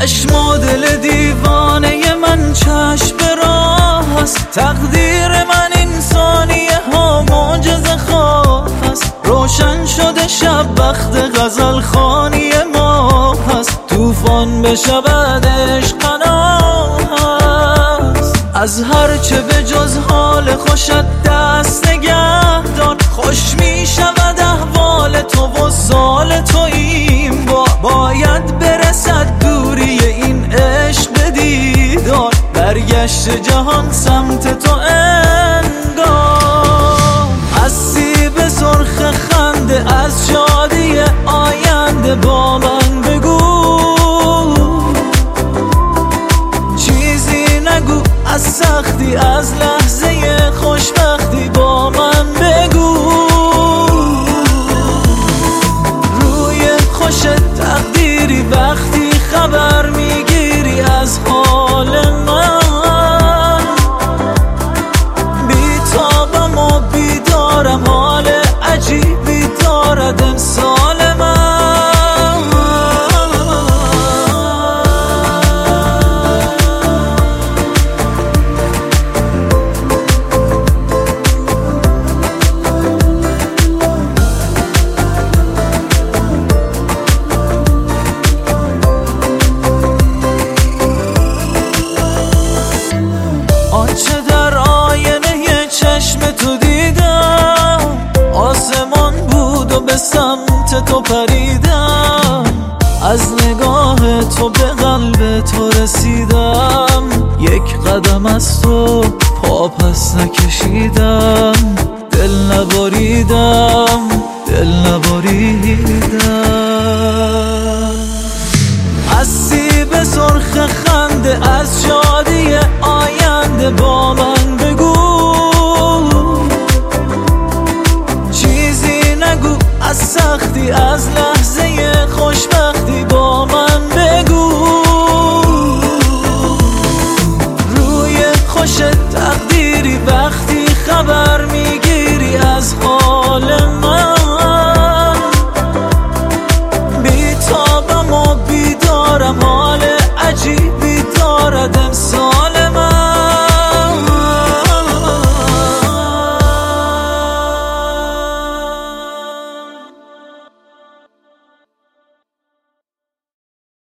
چشم و دل دیوانه من چشم به راه است. تقدیر من انسانیه ها معجزه خواه است. روشن شده شب وقت غزل خوانی ما هست. طوفان بشود عشق هست. از هرچه به جز حال خوشت دست نگه دار. خوش می شود احوال تو و سال تو این باید برسد دوری این عشق به دیدار. برگشت جهان سمت تو انگار. از سیب سرخ خنده از شادی آینده با من بگو. چیزی نگو از سختی از لحظه خوشبختی با من بگو. روی خوش تقدیری وقتی خبر میگیری از حال من. بیتابم و بیدارم حال عجیبی دارد امسال من. آنچه در آینه چشم تو دیدم آسمان بود و به سمت تو پریدم. از نگاه تو به قلب تو رسیدم. یک قدم از تو پا پس نکشیدم. دل نبریدم دل نبریدم. از سیب سرخ خنده از شادی آینده با من